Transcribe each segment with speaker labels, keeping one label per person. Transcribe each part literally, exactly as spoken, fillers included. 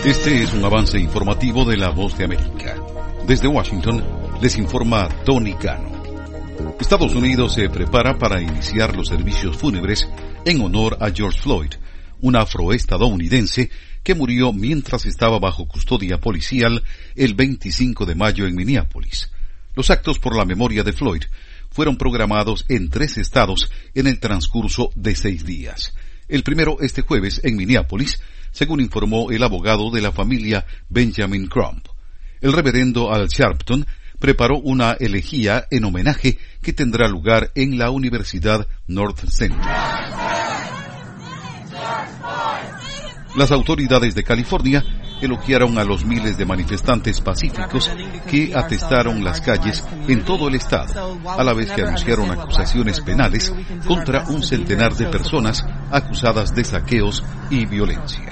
Speaker 1: Este es un avance informativo de La Voz de América. Desde Washington, les informa Tony Cano. Estados Unidos se prepara para iniciar los servicios fúnebres en honor a George Floyd, un afroestadounidense que murió mientras estaba bajo custodia policial el veinticinco de mayo en Minneapolis. Los actos por la memoria de Floyd fueron programados en tres estados en el transcurso de seis días. El primero este jueves en Minneapolis, según informó el abogado de la familia Benjamin Crump. El reverendo Al Sharpton preparó una elegía en homenaje que tendrá lugar en la Universidad North Central. Las autoridades de California elogiaron a los miles de manifestantes pacíficos que atestaron las calles en todo el estado, a la vez que anunciaron acusaciones penales contra un centenar de personas acusadas de saqueos y violencia.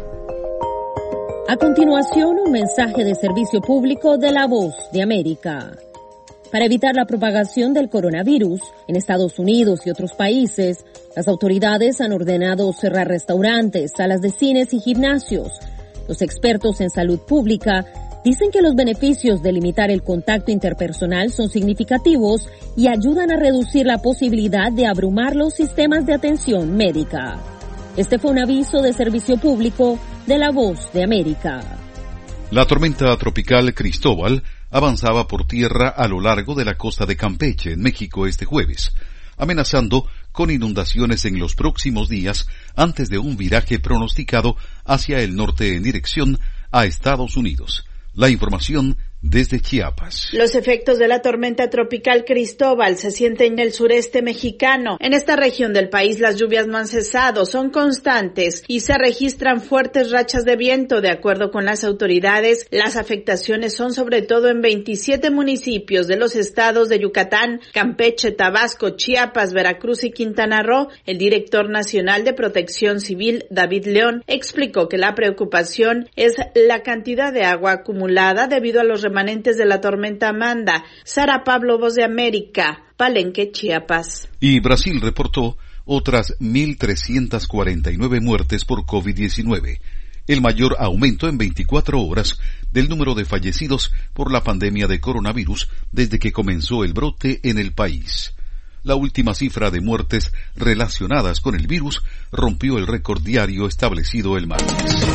Speaker 2: A continuación, un mensaje de servicio público de La Voz de América. Para evitar la propagación del coronavirus en Estados Unidos y otros países, las autoridades han ordenado cerrar restaurantes, salas de cines y gimnasios. Los expertos en salud pública dicen que los beneficios de limitar el contacto interpersonal son significativos y ayudan a reducir la posibilidad de abrumar los sistemas de atención médica. Este fue un aviso de servicio público de La Voz de América.
Speaker 1: La tormenta tropical Cristóbal avanzaba por tierra a lo largo de la costa de Campeche, en México, este jueves, amenazando con inundaciones en los próximos días antes de un viraje pronosticado hacia el norte en dirección a Estados Unidos. La información desde Chiapas.
Speaker 3: Los efectos de la tormenta tropical Cristóbal se sienten en el sureste mexicano. En esta región del país las lluvias no han cesado, son constantes y se registran fuertes rachas de viento. De acuerdo con las autoridades, las afectaciones son sobre todo en veintisiete municipios de los estados de Yucatán, Campeche, Tabasco, Chiapas, Veracruz y Quintana Roo. El director nacional de Protección Civil, David León, explicó que la preocupación es la cantidad de agua acumulada debido a los remanentes de la tormenta Amanda. Sara Pablo, Voz de América, Palenque, Chiapas.
Speaker 1: Y Brasil reportó otras mil trescientas cuarenta y nueve muertes por COVID diecinueve, el mayor aumento en veinticuatro horas del número de fallecidos por la pandemia de coronavirus desde que comenzó el brote en el país. La última cifra de muertes relacionadas con el virus rompió el récord diario establecido el martes.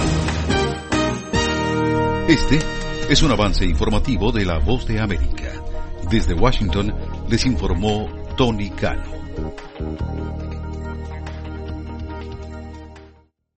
Speaker 1: Este es un avance informativo de La Voz de América. Desde Washington les informó Tony Cano.